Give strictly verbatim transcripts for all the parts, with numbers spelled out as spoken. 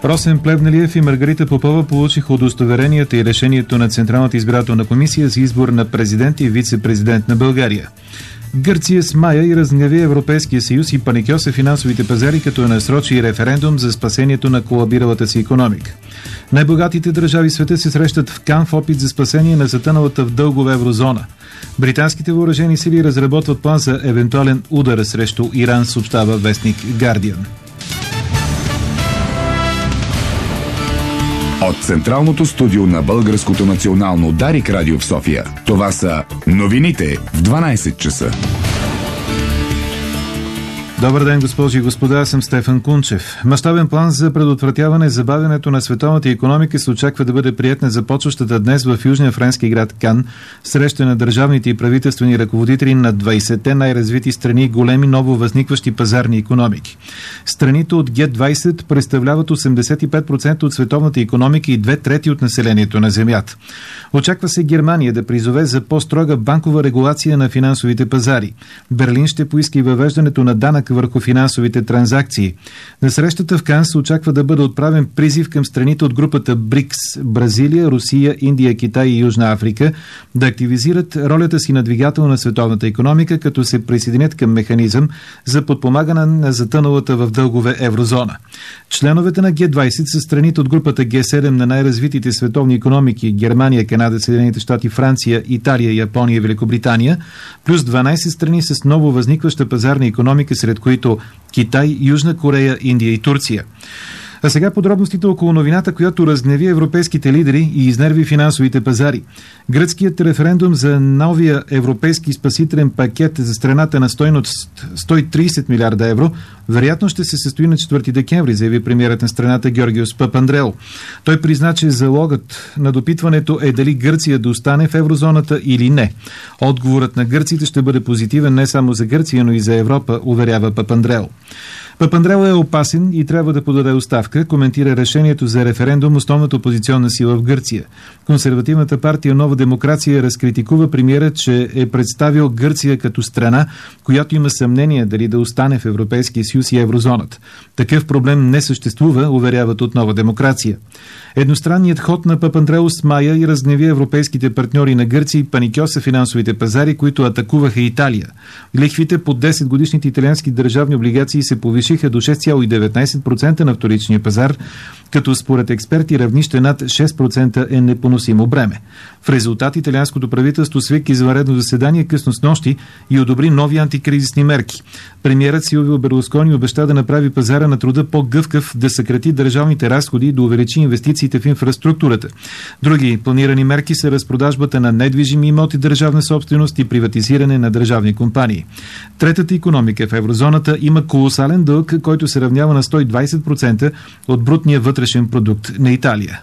Росен Плевнелиев и Маргарита Попова получиха удостоверенията и решението на Централната избирателна комисия за избор на президент и вице-президент на България. Гърция смая и разгневи Европейския съюз и паникьоса финансовите пазари, като насрочи референдум за спасението на колабиралата си икономика. Най-богатите държави в света се срещат в Кан в опит за спасение на затъналата в дългове еврозона. Британските въоръжени сили разработват план за евентуален удар срещу Иран, съобщава вестник Guardian. От Централното студио на Българското национално Дарик радио в София. Това са новините в дванайсет часа. Добър ден, госпожи и господа, аз съм Стефан Кунчев. Мащабен план за предотвратяване забавянето на световната икономика се очаква да бъде приет на започващата днес в южния френски град Кан среща на държавните и правителствени ръководители на двайсетте най-развити страни и големи ново възникващи пазарни икономики. Страните от Ге двайсет представляват осемдесет и пет процента от световната икономика и две трети от населението на Земята. Очаква се Германия да призове за по-строга банкова регулация на финансовите пазари. Берлин ще поиска и въвеждането на данък върху финансовите транзакции. На срещата в Кан се очаква да бъде отправен призив към страните от групата БРИКС – Бразилия, Русия, Индия, Китай и Южна Африка да активизират ролята си на двигател на световната икономика, като се присъединят към механизъм за подпомагане на затъналата в дългове еврозона. Членовете на Ге двайсет са страните от групата Ге седем на най-развитите световни икономики – Германия, Канада, Съединените щати, Франция, Италия, Япония и Великобритания, плюс дванайсет страни с ново възникваща пазарна икономика, сред които Китай, Южна Корея, Индия и Турция. А сега подробностите около новината, която разгневи европейските лидери и изнерви финансовите пазари. Гръцкият референдум за новия европейски спасителен пакет за страната на стойност сто и трийсет милиарда евро вероятно ще се състои на четвърти декември, заяви премиерът на страната Георгиос Папандреou. Той призна, че залогът на допитването е дали Гърция да остане в еврозоната или не. Отговорът на гърците ще бъде позитивен не само за Гърция, но и за Европа, уверява Папандреou. Папандреou е опасен и трябва да подаде оставка, коментира решението за референдум основната опозиционна сила в Гърция. Консервативната партия Нова демокрация разкритикува премиера, че е представил Гърция като страна, която има съмнение дали да остане в Европейския съюз и еврозоната. Такъв проблем не съществува, уверяват от Нова демокрация. Едностранният ход на Папандреou смая и разгневи европейските партньори на Гърция и паникьоса финансовите пазари, които атакуваха Италия. Лихвите по десет годишните италиански държавни облигации се повишиха до шест цяло и деветнайсет процента на вторичния пазар, като според експерти равнище над шест процента е непоносимо бреме. В резултат италианското правителство свика извънредно заседание късно снощи и одобри нови антикризисни мерки. Премиерът Силвио Берлускони обеща да направи пазара на труда по-гъвкав, да съкрати държавните разходи и да увеличи инвестициите в инфраструктурата. Други планирани мерки са разпродажбата на недвижими имоти държавна собственост и приватизиране на държавни компании. Третата икономика в еврозоната има колосален дълг, който се равнява на сто и двайсет процента от брутния вътрешен продукт на Италия.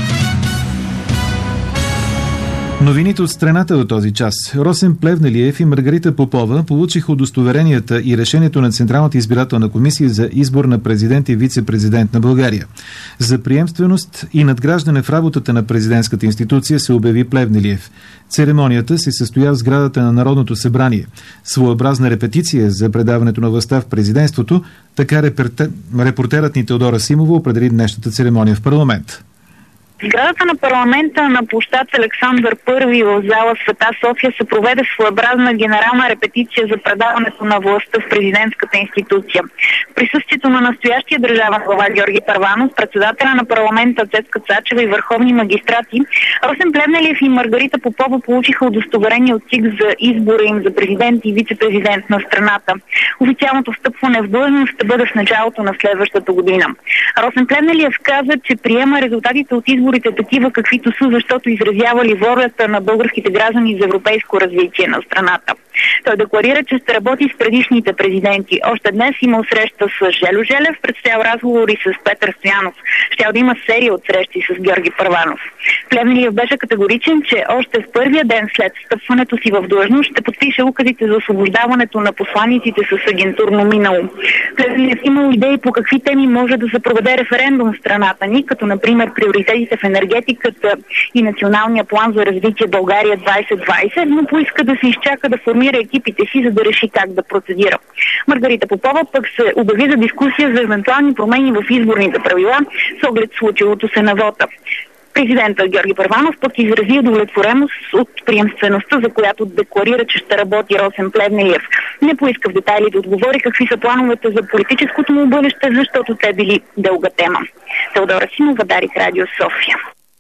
Новините от страната до този час. Росен Плевнелиев и Маргарита Попова получиха удостоверенията и решението на Централната избирателна комисия за избор на президент и вице-президент на България. За приемственост и надграждане в работата на президентската институция се обяви Плевнелиев. Церемонията се състоя в сградата на Народното събрание. Своеобразна репетиция за предаването на властта в президентството, така репортерът ни Теодора Симова определи днешната церемония в парламент. Сградата на парламента на площад Александър първи в зала Света София се проведе своеобразна генерална репетиция за предаването на властта в президентската институция. В присъствието на настоящия държавен глава Георги Първанов, председателя на парламента Цецка Цачева и върховни магистрати, Росен Плевнелиев и Маргарита Попова получиха удостоверение от ЦИК за избора им за президент и вице-президент на страната. Официалното встъпване в длъжност ще бъде в началото на следващата година. Росен Плевнелиев каза, че приема резултатите от избора такива каквито са, защото изразявали волята на българските граждани за европейско развитие на страната. Той декларира, че ще работи с предишните президенти. Още днес имал среща с Желю Желев, предстоял разговори с Петър Стоянов. Щял да има серия от срещи с Георги Първанов. Плевнелиев беше категоричен, че още в първия ден след встъпването си в длъжност ще подпише указите за освобождаването на посланиците с агентурно минало. Плевнелиев имал идеи по какви теми може да се проведе референдум в страната ни, като например приоритетите в в енергетиката и Националния план за развитие България двайсет двайсет, но поиска да се изчака да формира екипите си, за да реши как да процедира. Маргарита Попова пък се обяви за дискусия за евентуални промени в изборните правила с оглед случилото се на вота. Президентът Георги Първанов пък изрази удовлетвореност от приемствеността, за която декларира, че ще работи Росен Плевнелиев. Не поиска в детайли да отговори какви са плановете за политическото му бъдеще, защото те били дълга тема. Теодора Симова, Дарик Радио, София.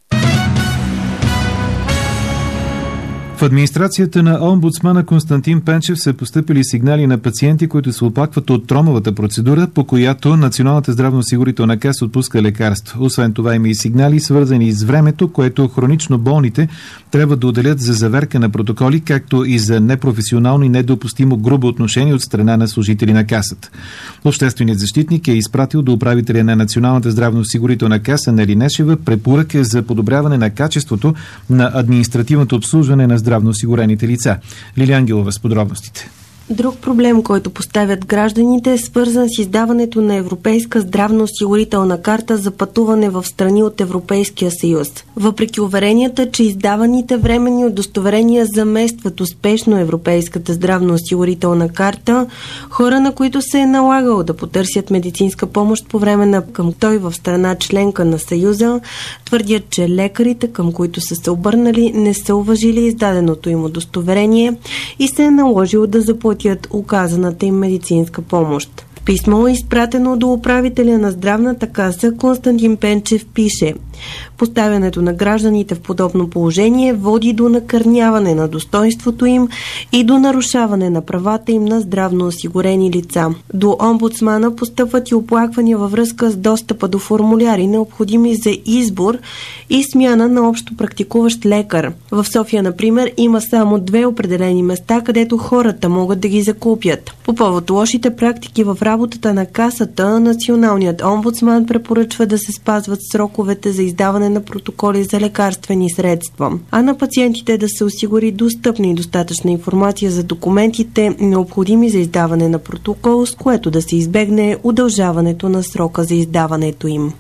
В администрацията на омбудсмана Константин Пенчев са постъпили сигнали на пациенти, които се оплакват от тромавата процедура, по която Националната здравноосигурителна каса отпуска лекарства. Освен това има и сигнали, свързани с времето, което хронично болните трябва да отделят за заверка на протоколи, както и за непрофесионално и недопустимо грубо отношение от страна на служители на касата. Общественият защитник е изпратил до управителя на Националната здравноосигурителна каса Нели Нешева препоръка за подобряване на качеството на административното обслужване на здравноосигурените лица. Лилия Ангелова с подробностите. Друг проблем, който поставят гражданите, е свързан с издаването на Европейска здравноосигурителна карта за пътуване в страни от Европейския съюз. Въпреки уверенията, че издаваните временни удостоверения заместват успешно Европейската здравноосигурителна карта, хора, на които се е налагало да потърсят медицинска помощ по време на към той в страна членка на Съюза, твърдят, че лекарите, към които са се обърнали, не са уважили издаденото им удостоверение и се е наложило да заплатят оказаната им медицинска помощ. В писмо, изпратено до управителя на здравната каса, Константин Пенчев пише: поставянето на гражданите в подобно положение води до накърняване на достоинството им и до нарушаване на правата им на здравно осигурени лица. До омбудсмана постъпват и оплаквания във връзка с достъпа до формуляри, необходими за избор и смяна на общо практикуващ лекар. В София, например, има само две определени места, където хората могат да ги закупят. По повод лошите практики в работата на касата, националният омбудсман препоръчва да се спазват сроковете за издаване на протоколи за лекарствени средства, а на пациентите да се осигури достъпна и достатъчна информация за документите, необходими за издаване на протокол, с което да се избегне удължаването на срока за издаването им.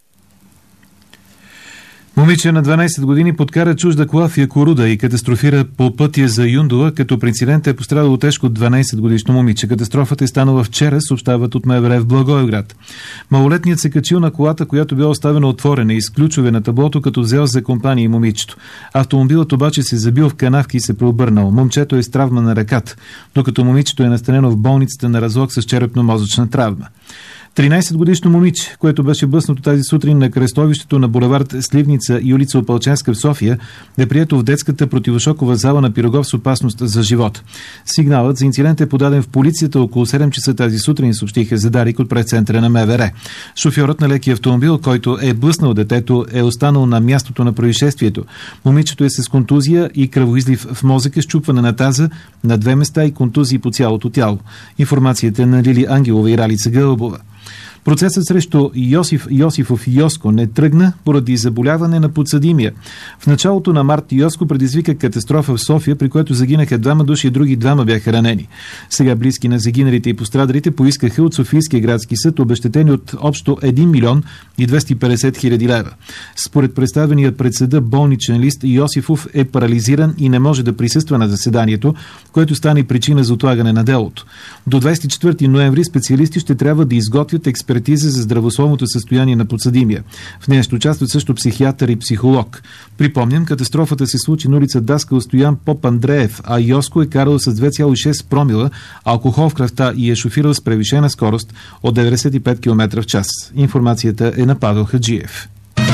Момиче на дванайсет години подкара чужда кола в Якоруда и катастрофира по пътя за Юндола, като при инцидента е пострадало тежко дванайсет годишно момиче. Катастрофата е станала вчера, съобщават от МВР в Благоевград. Малолетният се качил на колата, която била оставена отворена и с ключове на таблото, като взел за компания и момичето. Автомобилът обаче се забил в канавки и се преобърнал. Момчето е с травма на ръката, докато момичето е настанено в болницата на разлог с черепно-мозъчна травма. тринайсетгодишно момиче, което беше блъснато тази сутрин на кръстовището на булевард Сливница и улица Опалченска в София, е прието в детската противошокова зала на Пирогов с опасност за живот. Сигналът за инцидент е подаден в полицията около седем часа тази сутрин, съобщиха за Дарик от пресцентъра на МВР. Шофьорът на лекия автомобил, който е блъснал детето, е останал на мястото на происшествието. Момичето е с контузия и кръвоизлив в мозъка, счупване на таза на две места и контузии по цялото тяло. Информацията на Лили Ангелова и Ралица Гълбова. Процесът срещу Йосиф Йосифов Йоско не тръгна поради заболяване на подсъдимия. В началото на март Йоско предизвика катастрофа в София, при което загинаха двама души и други двама бяха ранени. Сега близки на загиналите и пострадалите поискаха от Софийския градски съд обезщетение от общо един милион и двеста и петдесет хиляди лева. Според представения пред съда болничен лист, Йосифов е парализиран и не може да присъства на заседанието, което стане причина за отлагане на делото. До двадесет и четвърти ноември специалисти ще трябва да изготвят експертиза за здравословното състояние на подсъдимия. В нея ще участват също психиатър и психолог. Припомням, катастрофата се случи на улица Даскал Стоян Поп-Андреев, а Йоско е карал с две цяло и шест промила алкохол в кръвта и е шофирал с превишена скорост от деветдесет и пет километра в час. Информацията е на Павел Хаджиев.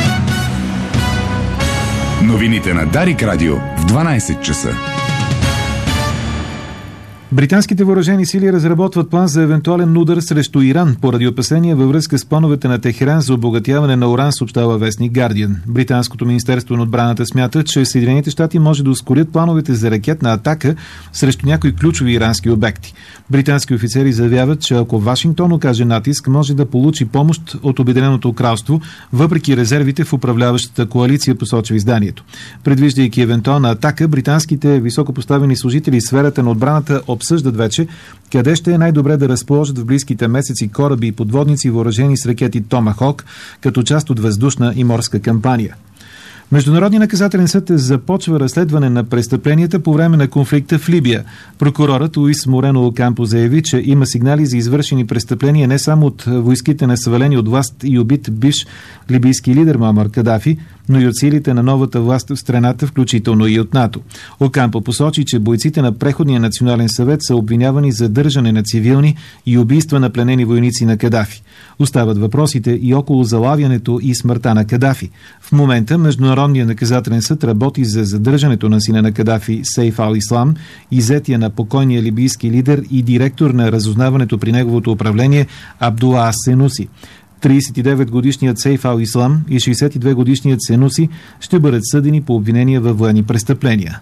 Новините на Дарик Радио в дванайсет часа. Британските въоръжени сили разработват план за евентуален удар срещу Иран поради опасения във връзка с плановете на Техеран за обогатяване на уран, съобщава вестник Guardian. Британското министерство на отбраната смята, че Съединените щати може да ускорят плановете за ракетна атака срещу някои ключови ирански обекти. Британски офицери заявяват, че ако Вашингтон окаже натиск, може да получи помощ от Обединеното кралство, въпреки резервите в управляващата коалиция, посочва изданието. Предвиждайки евентуална атака, британските високопоставени служители в сферата на отбраната обсъждат вече къде ще е най-добре да разположат в близките месеци кораби и подводници, въоръжени с ракети Томахок, като част от въздушна и морска кампания. Международният наказателен съд започва разследване на престъпленията по време на конфликта в Либия. Прокурорът Луис Морено Окампо заяви, че има сигнали за извършени престъпления не само от войските на свалени от власт и убит бивш либийски лидер Муамар Кадафи, но и от силите на новата власт в страната, включително и от НАТО. Окампо посочи, че бойците на Преходния национален съвет са обвинявани за държане на цивилни и убийства на пленени войници на Кадафи. Остават въпросите и около залавянето и смъртта на Кадафи. В момента Международният наказателен съд работи за задържането на сина на Кадафи Сейф ал-Ислам, иззетия на покойния либийски лидер и директор на разузнаването при неговото управление Абдула Ас-Сенуси. тридесет и девет годишният Сейф ал-Ислам и шейсет и две годишният Сенуси ще бъдат съдени по обвинения във военни престъпления.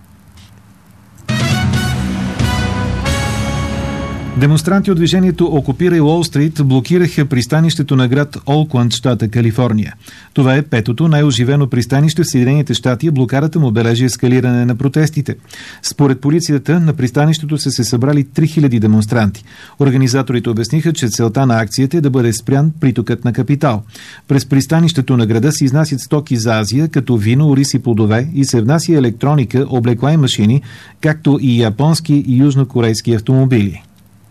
Демонстранти от движението Окупирай Уол Стрит блокираха пристанището на град Олкланд, щата Калифорния. Това е петото най-оживено пристанище в Съединените щати и блокадата му бележи ескалиране на протестите. Според полицията на пристанището са се събрали три хиляди демонстранти. Организаторите обясниха, че целта на акцията е да бъде спрян притокът на капитал. През пристанището на града се изнасят стоки за Азия, като вино, ориз и плодове, и се внася електроника, облекла и машини, както и японски и южнокорейски автомобили.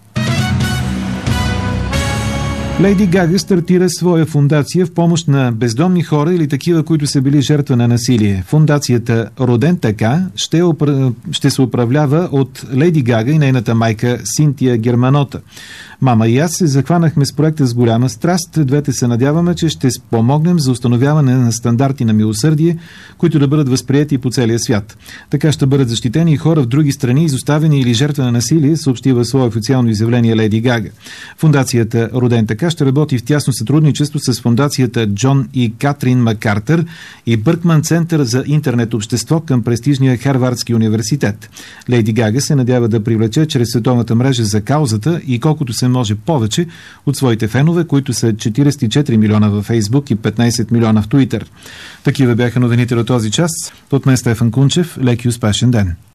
Лейди Гага стартира своя фондация в помощ на бездомни хора или такива, които са били жертва на насилие. Фондацията Роден така ще, опра... ще се управлява от Лейди Гага и нейната майка Синтия Германота. Мама и аз се захванахме с проекта с голяма страст. Двете се надяваме, че ще спомогнем за установяване на стандарти на милосърдие, които да бъдат възприети по целия свят. Така ще бъдат защитени и хора в други страни, изоставени или жертва на насилие, съобщи в свое официално изявление Лейди Гага. Фондацията Роден така ще работи в тясно сътрудничество с фондацията Джон и Катрин Маккартър и Бъркман център за интернет общество към престижния Харвардски университет. Лейди Гага се надява да привлече чрез световната мрежа за каузата и колкото се може повече от своите фенове, които са четиридесет и четири милиона във Фейсбук и петнайсет милиона в Туитър. Такива бяха новините до този час. От мен Стефан Кунчев. Лек и успешен ден!